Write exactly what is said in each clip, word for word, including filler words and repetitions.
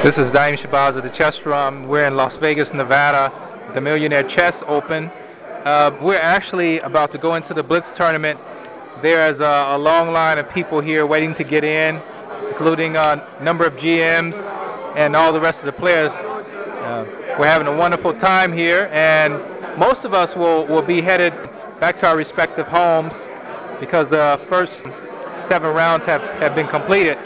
This is Daim Shabazz of the Chess Drum. We're in Las Vegas, Nevada, the Millionaire Chess Open. Uh, we're actually about to go into the Blitz tournament. There's a, a long line of people here waiting to get in, including a number of G Ms and all the rest of the players. Uh, we're having a wonderful time here, and most of us will, will be headed back to our respective homes because the first seven rounds have, have been completed.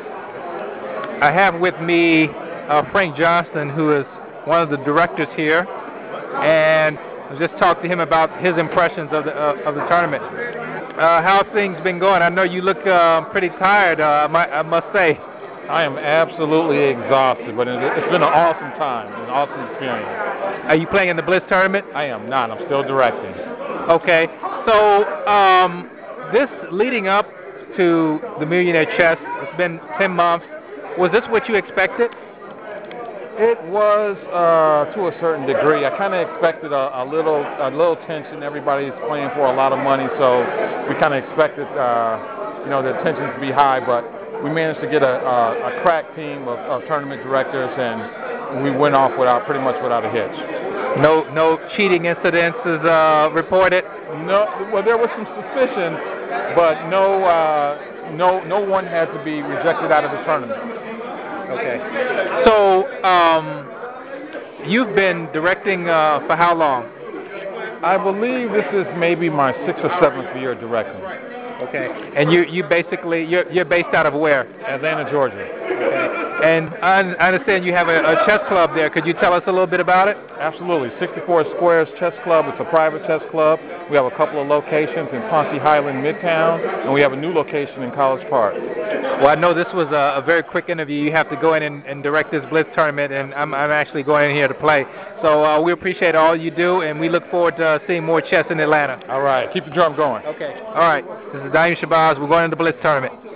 I have with me uh, Frank Johnston, who is one of the directors here, and I just talked to him about his impressions of the uh, of the tournament. Uh, how have things been going? I know you look uh, pretty tired, uh, I, might, I must say. I am absolutely exhausted, but it's been an awesome time, an awesome experience. Are you playing in the Blitz tournament? I am not. I'm still directing. Okay, so um, this leading up to the Millionaire Chess, it's been ten months. Was this what you expected? It was uh, to a certain degree. I kind of expected a, a little, a little tension. Everybody's playing for a lot of money, so we kind of expected, uh, you know, the tension to be high. But we managed to get a, a, a crack team of, of tournament directors, and we went off without pretty much without a hitch. No, no cheating incidents is uh, reported. No, well, there was some suspicion, but no, uh, no, no one had to be rejected out of the tournament. Okay. So, um, you've been directing uh, for how long? I believe this is maybe my sixth or seventh year directing. Okay. And you, you basically, you're, you're based out of where? Atlanta, Georgia. Okay. And I understand you have a, a chess club there. Could you tell us a little bit about it? Absolutely. sixty-four Squares Chess Club. It's a private chess club. We have a couple of locations in Ponce Highland, Midtown, and we have a new location in College Park. Well, I know this was a, a very quick interview. You have to go in and, and direct this Blitz tournament, and I'm, I'm actually going in here to play. So uh, we appreciate all you do, and we look forward to uh, seeing more chess in Atlanta. All right. Keep the drum going. Okay. All right. This is Daim Shabazz. We're going to the Blitz tournament.